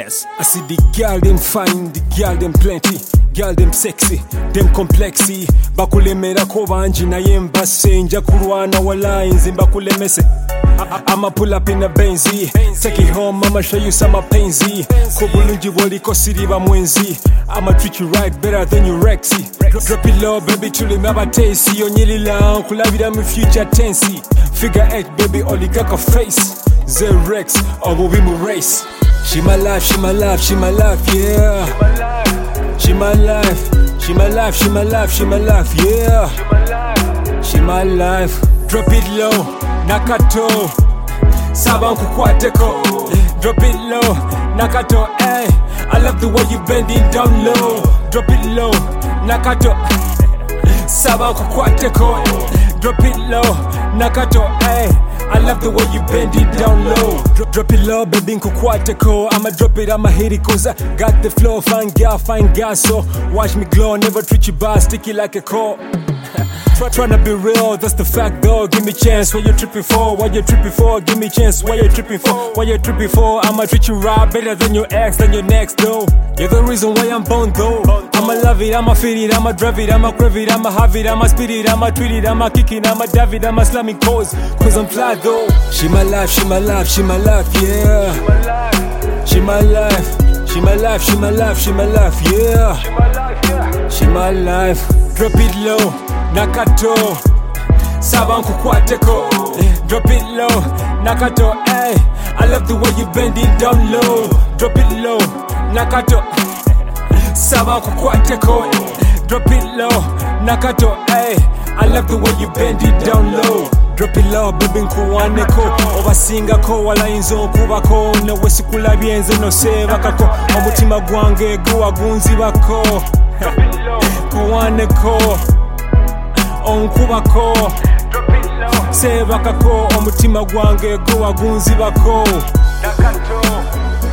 Yes, I see the girl them fine, the girl them plenty, girl them sexy, them complexy. Bakulemera ko banji na yembase nja kurwana walines bakulemese. I'ma pull up in a Benzie, take it home, I'ma show you some penzi. Kobulunji woli kosiriba mwenzi. I'ma treat you right better than you Rexy. Drop it low, baby, chuli maba tasty. Onyili la kulabida mi future tensi. Figure 8, baby, only kaka face. Z-Rex, obo we mu race. She my life, she my life, she my life, yeah. She my life, she my life, she my life, she my life, yeah. She my life. Drop it low, nakato. Saban kukwateko. Drop it low, nakato, ay. I love the way you bend it down low. Drop it low, nakato. Saban kukwateko. Drop it low, nakato, ay. I love the way you bend it down low. Drop it low, baby, nkukwateko. I'ma drop it, I'ma hit it, cause I got the flow. Fine girl, so watch me glow. Never treat you bad, sticky like a core. Tryna be real, that's the fact though. Give me chance, what you tripping for? What you tripping for? Give me chance, what you tripping for? What you tripping for? I'ma treat you right better than your ex, than your next though. You're the reason why I'm born though. I'ma love it, I'ma feel it, I'ma drive it, I'ma crave it, I'ma have it, I'ma speed it, I'ma tweet it, I'ma kick it, I'ma dive it, I'ma slamming cause I'm fly though. She my life, she my life, she my life, yeah. She my life, she my life, she my life, she my life, yeah. She my life. Drop it low, nakato. Saban kukwateko. Drop it low, nakato, ay. I love the way you bend it down low. Drop it low, nakato. Saban kukwateko. Drop it low, nakato, ay. I love the way you bend it down low. Drop it low, baby, nkuwaneko. Obasingako walayinza okubako. Newe sikulabye nze nosebakako. Omutima gwange guwagunzibako. Kuwaneko onkubako sebakako omutima gwange guwagunzibako. Nakato